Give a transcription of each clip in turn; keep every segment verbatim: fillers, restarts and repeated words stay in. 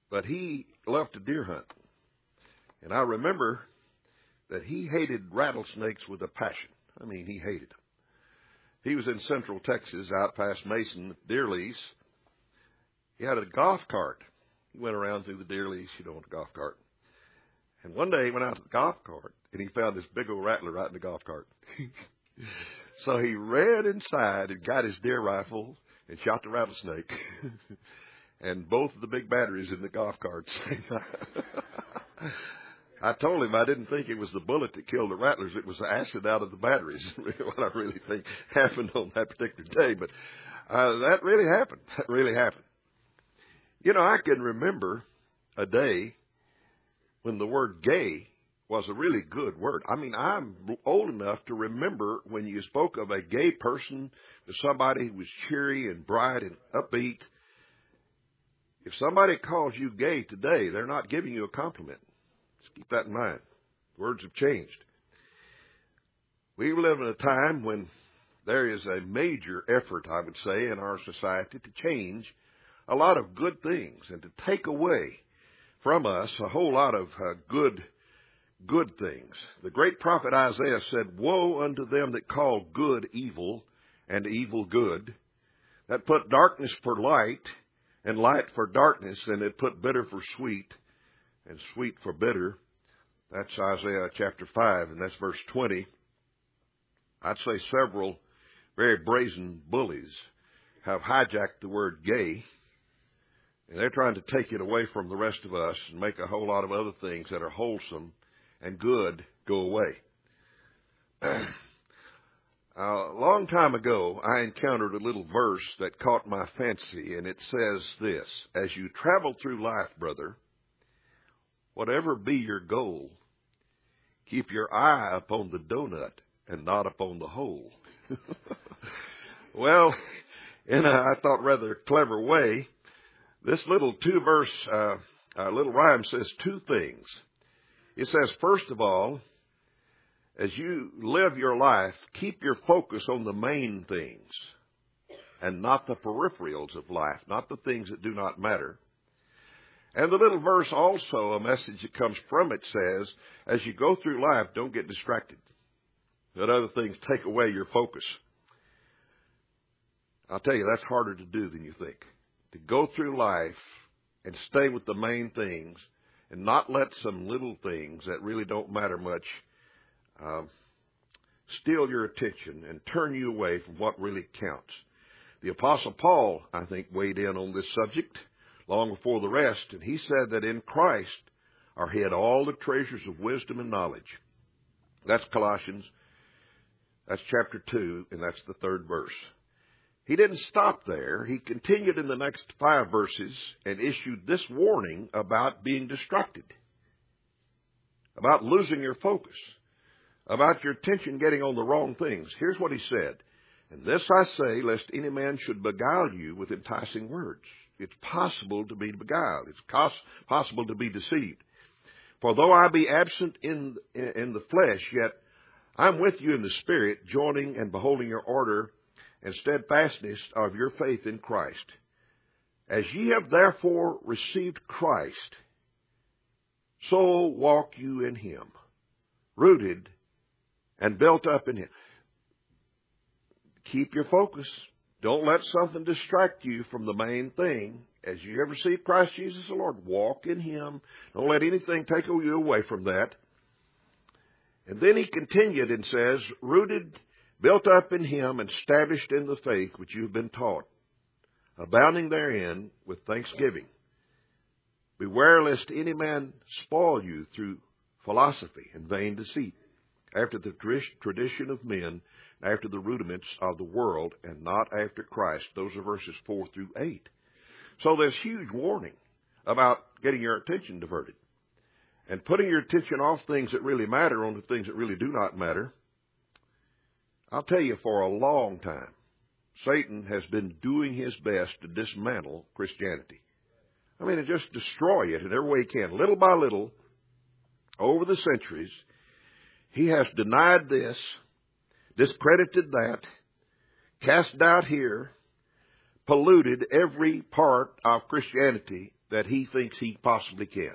but he loved to deer hunt. And I remember that he hated rattlesnakes with a passion. I mean, he hated them. He was in central Texas, out past Mason, deer lease. He had a golf cart. He went around through the deer lease, you know, on a golf cart. And one day he went out to the golf cart, and he found this big old rattler right in the golf cart. So he ran inside and got his deer rifle and shot the rattlesnake. And both of the big batteries in the golf cart. I told him I didn't think it was the bullet that killed the rattlers. It was the acid out of the batteries, what I really think happened on that particular day. But uh, that really happened. That really happened. You know, I can remember a day when the word gay was a really good word. I mean, I'm old enough to remember when you spoke of a gay person as somebody who was cheery and bright and upbeat. If somebody calls you gay today, they're not giving you a compliment. Just keep that in mind. Words have changed. We live in a time when there is a major effort, I would say, in our society to change a lot of good things and to take away from us a whole lot of uh, good, good things. The great prophet Isaiah said, "Woe unto them that call good evil and evil good, that put darkness for light and light for darkness, and that put bitter for sweet and sweet for bitter." That's Isaiah chapter five, and that's verse twenty. I'd say several very brazen bullies have hijacked the word gay, and they're trying to take it away from the rest of us and make a whole lot of other things that are wholesome and good go away. A long time ago, I encountered a little verse that caught my fancy, and it says this: "As you travel through life, brother, whatever be your goal, keep your eye upon the donut and not upon the hole." Well, in a, I thought, rather clever way, this little two-verse uh, uh, little rhyme says two things. It says, first of all, as you live your life, keep your focus on the main things and not the peripherals of life, not the things that do not matter. And the little verse also, a message that comes from it, says, as you go through life, don't get distracted. Let other things take away your focus. I'll tell you, that's harder to do than you think. To go through life and stay with the main things and not let some little things that really don't matter much um, steal your attention and turn you away from what really counts. The Apostle Paul, I think, weighed in on this subject long before the rest, and he said that in Christ are hid all the treasures of wisdom and knowledge. That's Colossians, that's chapter two, and that's the third verse. He didn't stop there. He continued in the next five verses and issued this warning about being distracted, about losing your focus, about your attention getting on the wrong things. Here's what he said: "And this I say, lest any man should beguile you with enticing words." It's possible to be beguiled. It's cos- possible to be deceived. "For though I be absent in, in the flesh, yet I'm with you in the Spirit, joining and beholding your order and steadfastness of your faith in Christ. As ye have therefore received Christ, so walk you in him, rooted and built up in him." Keep your focus. Don't let something distract you from the main thing. As you have received Christ Jesus the Lord, walk in him. Don't let anything take you away from that. And then he continued and says, "Rooted, built up in him, and established in the faith which you have been taught, abounding therein with thanksgiving. Beware lest any man spoil you through philosophy and vain deceit, after the tradition of men, after the rudiments of the world, and not after Christ." Those are verses four through eight. So there's huge warning about getting your attention diverted and putting your attention off things that really matter onto things that really do not matter. I'll tell you, for a long time, Satan has been doing his best to dismantle Christianity. I mean, to just destroy it in every way he can. Little by little, over the centuries, he has denied this, discredited that, cast doubt here, polluted every part of Christianity that he thinks he possibly can.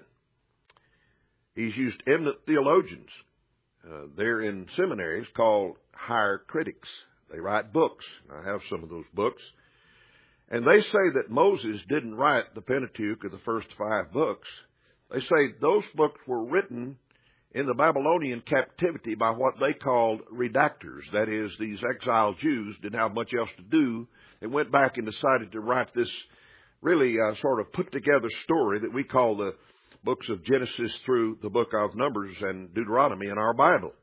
He's used eminent theologians. Uh, they're in seminaries called higher critics. They write books. I have some of those books. And they say that Moses didn't write the Pentateuch or the first five books. They say those books were written in the Babylonian captivity by what they called redactors. That is, these exiled Jews didn't have much else to do. They went back and decided to write this really uh, sort of put-together story that we call the books of Genesis through the book of Numbers and Deuteronomy in our Bible.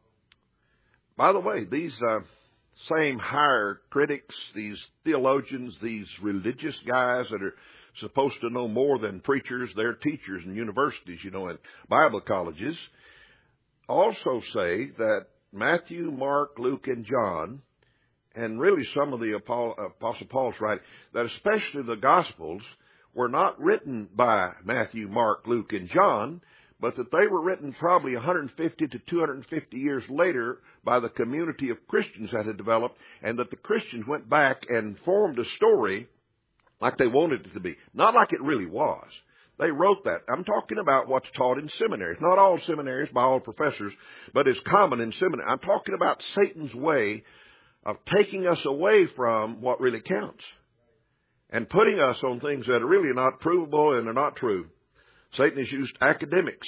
By the way, these uh, same higher critics, these theologians, these religious guys that are supposed to know more than preachers, they're teachers in universities, you know, and Bible colleges, also say that Matthew, Mark, Luke, and John, and really some of the Apostle Paul's writing, that especially the Gospels were not written by Matthew, Mark, Luke, and John, but that they were written probably one hundred fifty to two hundred fifty years later by the community of Christians that had developed, and that the Christians went back and formed a story like they wanted it to be, not like it really was. They wrote that. I'm talking about what's taught in seminaries. Not all seminaries by all professors, but it's common in seminary. I'm talking about Satan's way of taking us away from what really counts and putting us on things that are really not provable and are not true. Satan has used academics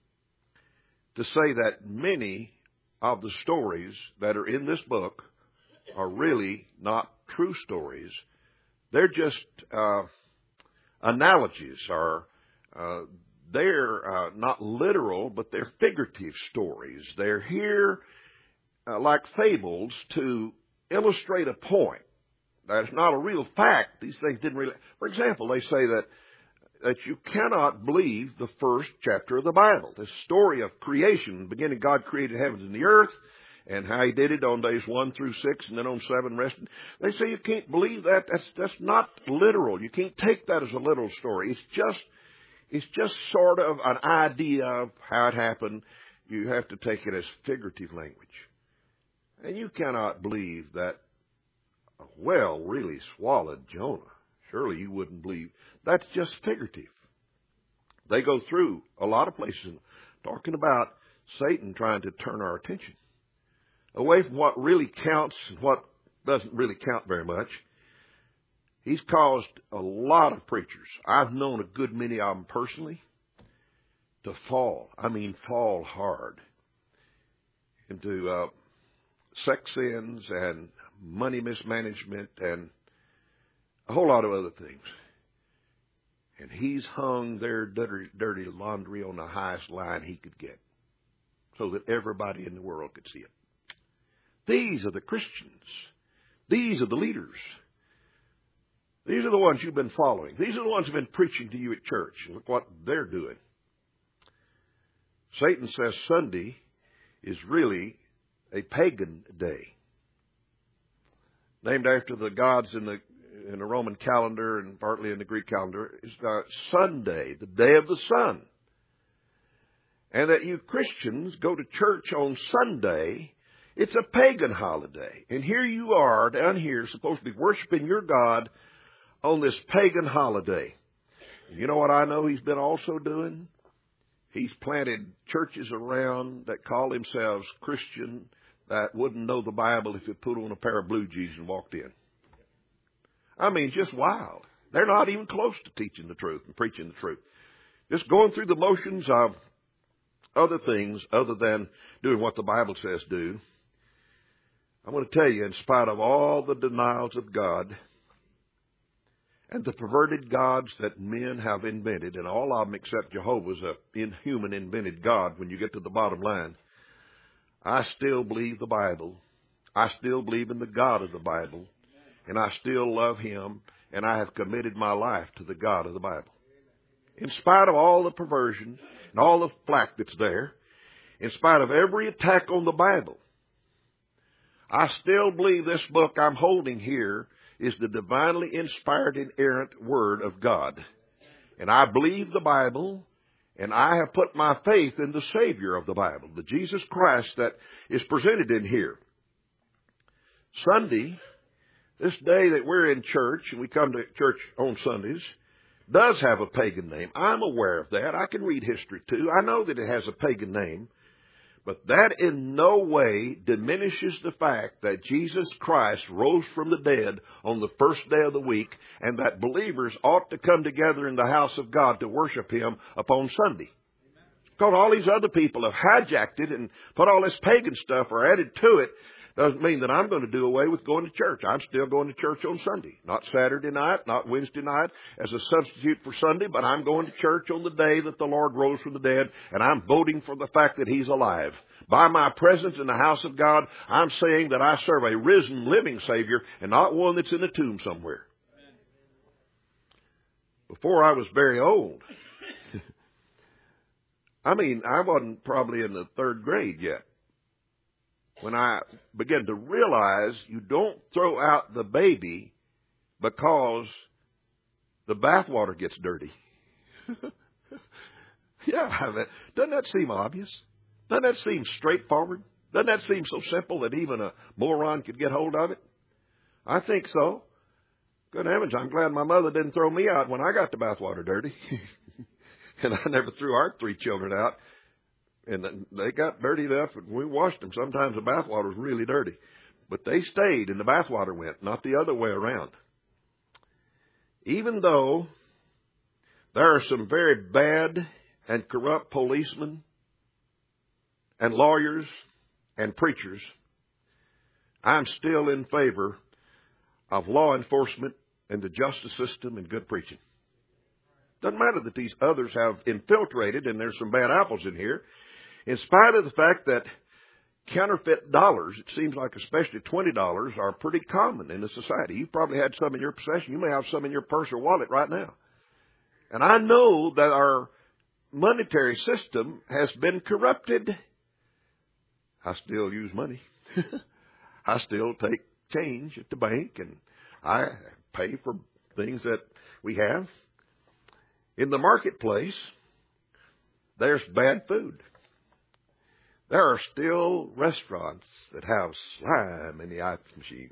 to say that many of the stories that are in this book are really not true stories. They're just uh, analogies, or uh, they're uh, not literal, but they're figurative stories. They're here uh, like fables to illustrate a point. That's not a real fact. These things didn't really... For example, they say that that you cannot believe the first chapter of the Bible. The story of creation, beginning God created heavens and the earth, and how he did it on days one through six, and then on seven rested. They say you can't believe that. That's that's not literal. You can't take that as a literal story. It's just it's just sort of an idea of how it happened. You have to take it as figurative language. And you cannot believe that a whale really swallowed Jonah. Surely you wouldn't believe. That's just figurative. They go through a lot of places talking about Satan trying to turn our attention away from what really counts and what doesn't really count very much. He's caused a lot of preachers, I've known a good many of them personally, to fall. I mean, fall hard into uh, sex sins and money mismanagement and a whole lot of other things. And he's hung their dirty, dirty laundry on the highest line he could get so that everybody in the world could see it. These are the Christians. These are the leaders. These are the ones you've been following. These are the ones who've been preaching to you at church. Look what they're doing. Satan says Sunday is really a pagan day, named after the gods in the in the Roman calendar and partly in the Greek calendar. Is uh, Sunday, the day of the sun. And that you Christians go to church on Sunday. It's a pagan holiday. And here you are down here supposed to be worshiping your God on this pagan holiday. You know what I know he's been also doing? He's planted churches around that call themselves Christian that wouldn't know the Bible if you put on a pair of blue jeans and walked in. I mean, just wild. They're not even close to teaching the truth and preaching the truth. Just going through the motions of other things other than doing what the Bible says do. I'm going to tell you, in spite of all the denials of God and the perverted gods that men have invented, and all of them except Jehovah's a inhuman invented God when you get to the bottom line, I still believe the Bible. I still believe in the God of the Bible. And I still love him, and I have committed my life to the God of the Bible. In spite of all the perversion and all the flack that's there, in spite of every attack on the Bible, I still believe this book I'm holding here is the divinely inspired, inerrant Word of God. And I believe the Bible, and I have put my faith in the Savior of the Bible, the Jesus Christ that is presented in here. Sunday, this day that we're in church, and we come to church on Sundays, does have a pagan name. I'm aware of that. I can read history too. I know that it has a pagan name. But that in no way diminishes the fact that Jesus Christ rose from the dead on the first day of the week, and that believers ought to come together in the house of God to worship Him upon Sunday. Because all these other people have hijacked it and put all this pagan stuff or added to it doesn't mean that I'm going to do away with going to church. I'm still going to church on Sunday. Not Saturday night, not Wednesday night as a substitute for Sunday, but I'm going to church on the day that the Lord rose from the dead, and I'm voting for the fact that He's alive. By my presence in the house of God, I'm saying that I serve a risen, living Savior and not one that's in a tomb somewhere. Before I was very old, I mean, I wasn't probably in the third grade yet, when I began to realize you don't throw out the baby because the bathwater gets dirty. Yeah, I mean, doesn't that seem obvious? Doesn't that seem straightforward? Doesn't that seem so simple that even a moron could get hold of it? I think so. Good heavens, I'm glad my mother didn't throw me out when I got the bathwater dirty. And I never threw our three children out. And they got dirty enough, and we washed them. Sometimes the bathwater was really dirty. But they stayed, and the bathwater went, not the other way around. Even though there are some very bad and corrupt policemen and lawyers and preachers, I'm still in favor of law enforcement and the justice system and good preaching. Doesn't matter that these others have infiltrated, and there's some bad apples in here. In spite of the fact that counterfeit dollars, it seems like especially twenty dollars, are pretty common in the society. You've probably had some in your possession. You may have some in your purse or wallet right now. And I know that our monetary system has been corrupted. I still use money. I still take change at the bank, and I pay for things that we have. In the marketplace, there's bad food. There are still restaurants that have slime in the ice machine.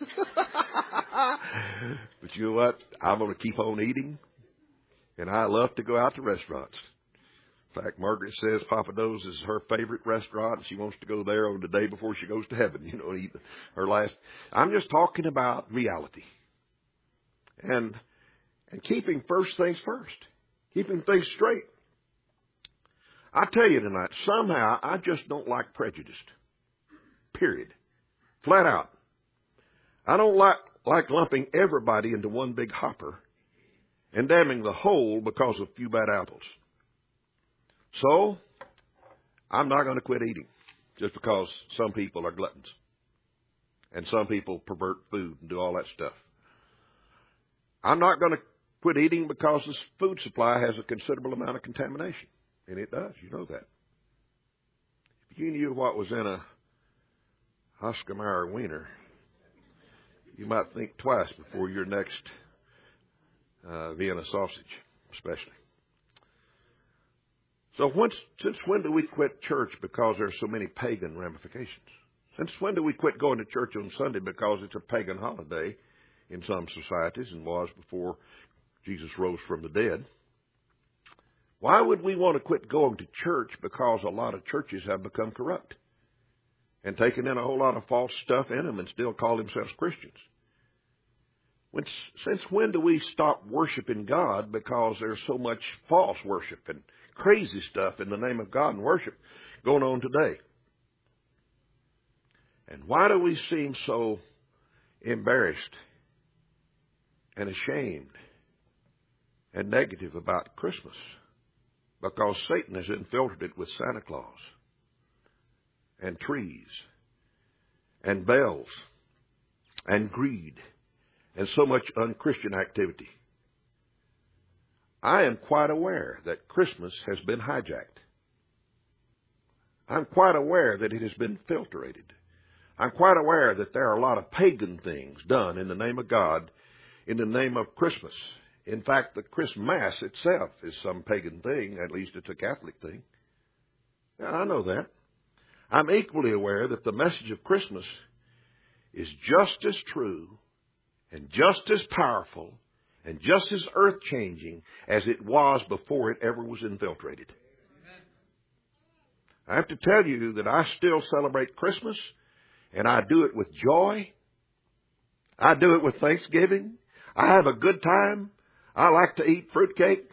But you know what? I'm going to keep on eating, and I love to go out to restaurants. In fact, Margaret says Papa Do's is her favorite restaurant, and she wants to go there on the day before she goes to heaven, you know, eat her last. I'm just talking about reality. And and keeping first things first. Keeping things straight. I tell you tonight, somehow I just don't like prejudice. Period. Flat out. I don't like, like lumping everybody into one big hopper and damning the whole because of a few bad apples. So, I'm not going to quit eating just because some people are gluttons and some people pervert food and do all that stuff. I'm not going to quit eating because the food supply has a considerable amount of contamination. And it does, you know that. If you knew what was in a Oscar Mayer wiener, you might think twice before your next uh, Vienna sausage, especially. So once, since when do we quit church because there's so many pagan ramifications? Since when do we quit going to church on Sunday because it's a pagan holiday in some societies and was before Jesus rose from the dead? Why would we want to quit going to church because a lot of churches have become corrupt and taken in a whole lot of false stuff in them and still call themselves Christians? When, since when do we stop worshiping God because there's so much false worship and crazy stuff in the name of God and worship going on today? And why do we seem so embarrassed and ashamed and negative about Christmas? Because Satan has infiltrated it with Santa Claus and trees and bells and greed and so much unchristian activity. I am quite aware that Christmas has been hijacked. I'm quite aware that it has been filtrated. I'm quite aware that there are a lot of pagan things done in the name of God, in the name of Christmas. In fact, the Christmas itself is some pagan thing. At least it's a Catholic thing. Yeah, I know that. I'm equally aware that the message of Christmas is just as true and just as powerful and just as earth-changing as it was before it ever was infiltrated. Amen. I have to tell you that I still celebrate Christmas, and I do it with joy. I do it with Thanksgiving. I have a good time. I like to eat fruitcake.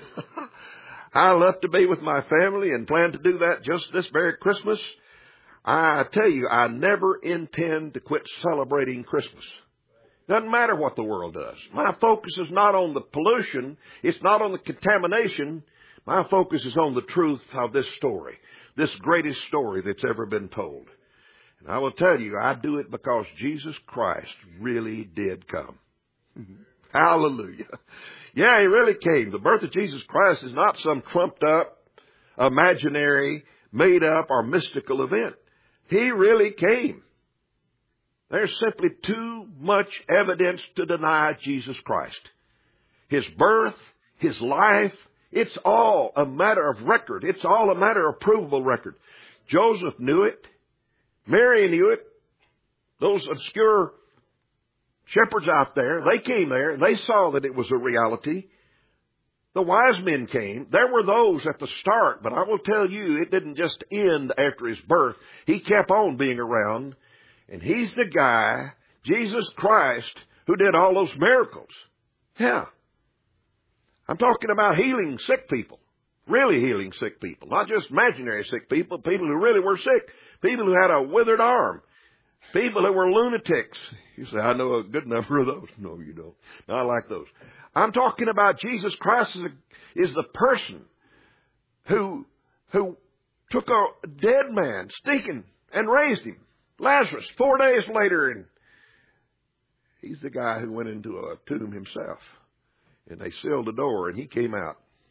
I love to be with my family and plan to do that just this very Christmas. I tell you, I never intend to quit celebrating Christmas. Doesn't matter what the world does. My focus is not on the pollution. It's not on the contamination. My focus is on the truth of this story, this greatest story that's ever been told. And I will tell you, I do it because Jesus Christ really did come. Hallelujah. Yeah, He really came. The birth of Jesus Christ is not some trumped up, imaginary, made up, or mystical event. He really came. There's simply too much evidence to deny Jesus Christ. His birth, His life, it's all a matter of record. It's all a matter of provable record. Joseph knew it. Mary knew it. Those obscure shepherds out there, they came there. They saw that it was a reality. The wise men came. There were those at the start, but I will tell you, it didn't just end after His birth. He kept on being around. And He's the guy, Jesus Christ, who did all those miracles. Yeah. I'm talking about healing sick people. Really healing sick people. Not just imaginary sick people. People who really were sick. People who had a withered arm. People who were lunatics. You say, I know a good number of those. No, you don't. Not like those. I'm talking about Jesus Christ is, a, is the person who, who took a dead man, stinking, and raised him. Lazarus, four days later, and he's the guy who went into a tomb himself. And they sealed the door, and he came out.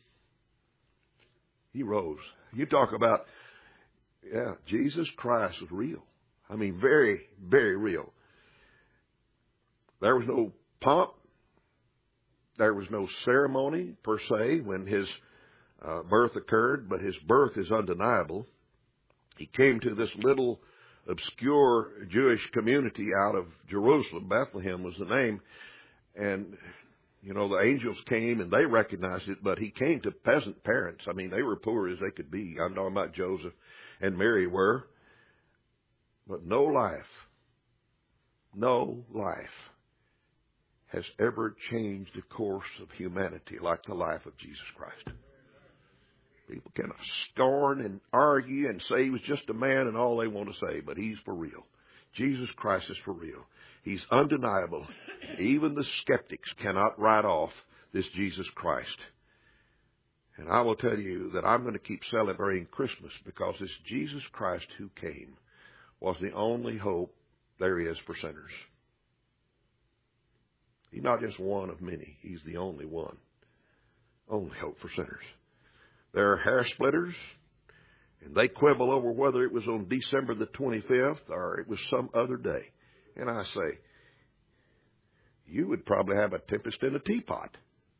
He rose. You talk about, yeah, Jesus Christ was real. I mean, very, very real. There was no pomp. There was no ceremony, per se, when His uh, birth occurred, but His birth is undeniable. He came to this little obscure Jewish community out of Jerusalem. Bethlehem was the name. And, you know, the angels came and they recognized it, but He came to peasant parents. I mean, they were poor as they could be. I'm talking about Joseph and Mary were. But no life, no life has ever changed the course of humanity like the life of Jesus Christ. People can scorn and argue and say He was just a man and all they want to say, but He's for real. Jesus Christ is for real. He's undeniable. Even the skeptics cannot write off this Jesus Christ. And I will tell you that I'm going to keep celebrating Christmas because this Jesus Christ who came was the only hope there is for sinners. He's not just one of many. He's the only one. Only hope for sinners. There are hair splitters, and they quibble over whether it was on December the twenty-fifth or it was some other day. And I say, you would probably have a tempest in a teapot.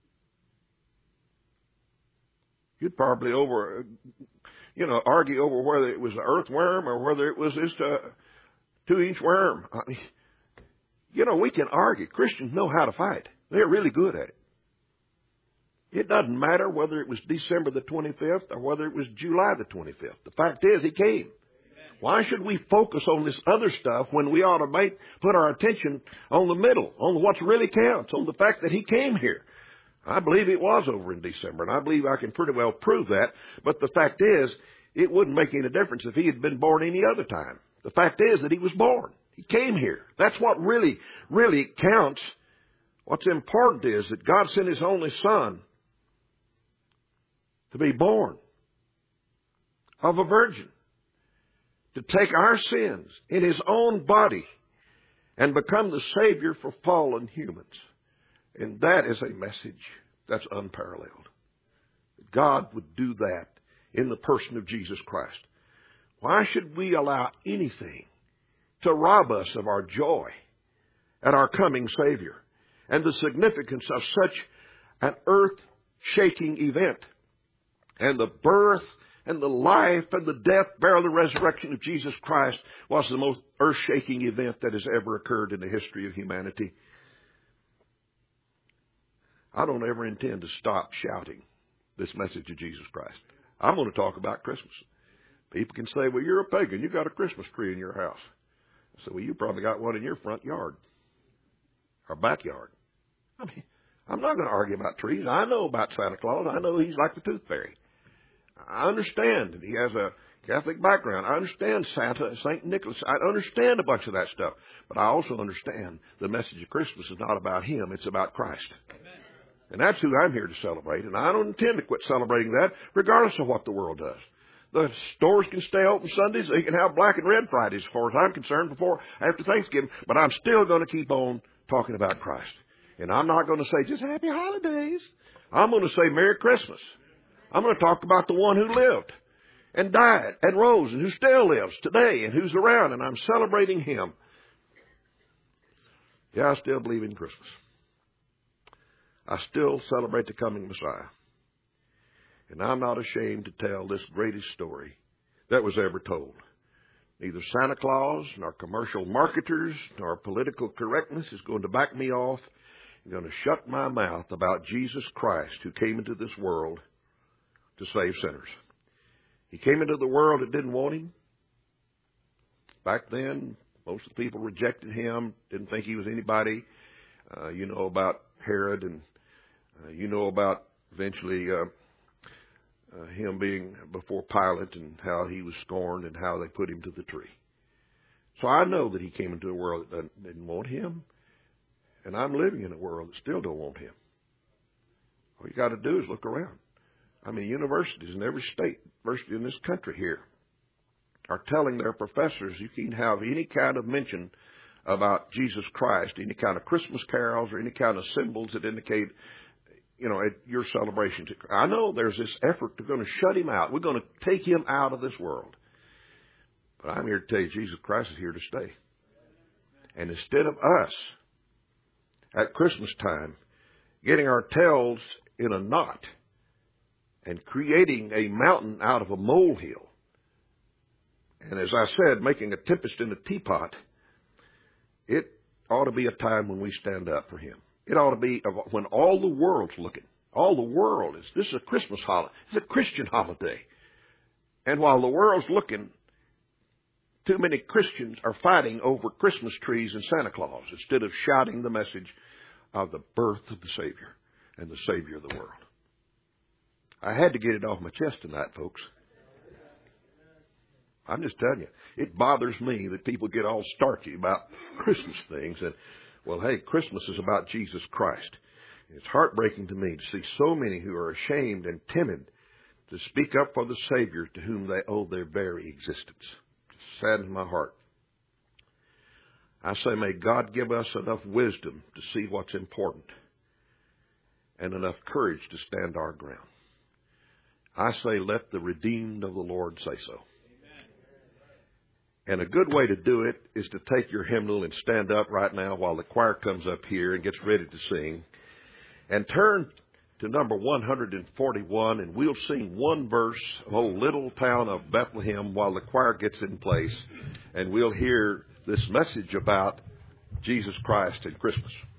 You'd probably over, you know, argue over whether it was an earthworm or whether it was just a two-inch worm. I mean, you know, we can argue. Christians know how to fight. They're really good at it. It doesn't matter whether it was December the twenty-fifth or whether it was July the twenty-fifth. The fact is, He came. Why should we focus on this other stuff when we ought to make, put our attention on the middle, on what really counts, on the fact that He came here? I believe it was over in December, and I believe I can pretty well prove that. But the fact is, it wouldn't make any difference if He had been born any other time. The fact is that He was born. He came here. That's what really, really counts. What's important is that God sent His only Son to be born of a virgin, to take our sins in His own body and become the Savior for fallen humans. And that is a message that's unparalleled. God would do that in the person of Jesus Christ. Why should we allow anything to rob us of our joy at our coming Savior and the significance of such an earth-shaking event? And the birth and the life and the death, burial, and resurrection of Jesus Christ was the most earth-shaking event that has ever occurred in the history of humanity. I don't ever intend to stop shouting this message of Jesus Christ. I'm going to talk about Christmas. People can say, well, you're a pagan. You got a Christmas tree in your house. I say, well, you probably got one in your front yard or backyard. I mean, I'm not going to argue about trees. I know about Santa Claus. I know he's like the tooth fairy. I understand that he has a Catholic background. I understand Santa, Saint Nicholas. I understand a bunch of that stuff. But I also understand the message of Christmas is not about him. It's about Christ. Amen. And that's who I'm here to celebrate. And I don't intend to quit celebrating that, regardless of what the world does. The stores can stay open Sundays. They can have black and red Fridays, as far as I'm concerned, before after Thanksgiving. But I'm still going to keep on talking about Christ. And I'm not going to say just happy holidays. I'm going to say Merry Christmas. I'm going to talk about the one who lived and died and rose and who still lives today and who's around. And I'm celebrating him. Yeah, I still believe in Christmas. I still celebrate the coming Messiah. And I'm not ashamed to tell this greatest story that was ever told. Neither Santa Claus, nor commercial marketers, nor political correctness is going to back me off. I'm going to shut my mouth about Jesus Christ, who came into this world to save sinners. He came into the world that didn't want him. Back then, most of the people rejected him, didn't think he was anybody. Uh, you know about Herod, and uh, you know about eventually uh, uh, him being before Pilate and how he was scorned and how they put him to the tree. So I know that he came into a world that didn't want him, and I'm living in a world that still don't want him. All you got to do is look around. I mean, universities in every state, university in this country here, are telling their professors you can't have any kind of mention about Jesus Christ, any kind of Christmas carols or any kind of symbols that indicate, you know, your celebration. I know there's this effort to going to shut him out. We're going to take him out of this world. But I'm here to tell you, Jesus Christ is here to stay. And instead of us, at Christmas time, getting our tails in a knot and creating a mountain out of a molehill, and as I said, making a tempest in a teapot, it ought to be a time when we stand up for him. It ought to be when all the world's looking. All the world is, this is a Christmas holiday. It's a Christian holiday. And while the world's looking, too many Christians are fighting over Christmas trees and Santa Claus instead of shouting the message of the birth of the Savior and the Savior of the world. I had to get it off my chest tonight, folks. I'm just telling you, it bothers me that people get all starchy about Christmas things. And, well, hey, Christmas is about Jesus Christ. It's heartbreaking to me to see so many who are ashamed and timid to speak up for the Savior to whom they owe their very existence. It saddens my heart. I say, may God give us enough wisdom to see what's important and enough courage to stand our ground. I say, let the redeemed of the Lord say so. And a good way to do it is to take your hymnal and stand up right now while the choir comes up here and gets ready to sing. And turn to number one forty-one, and we'll sing one verse, Oh, Little Town of Bethlehem, while the choir gets in place. And we'll hear this message about Jesus Christ and Christmas.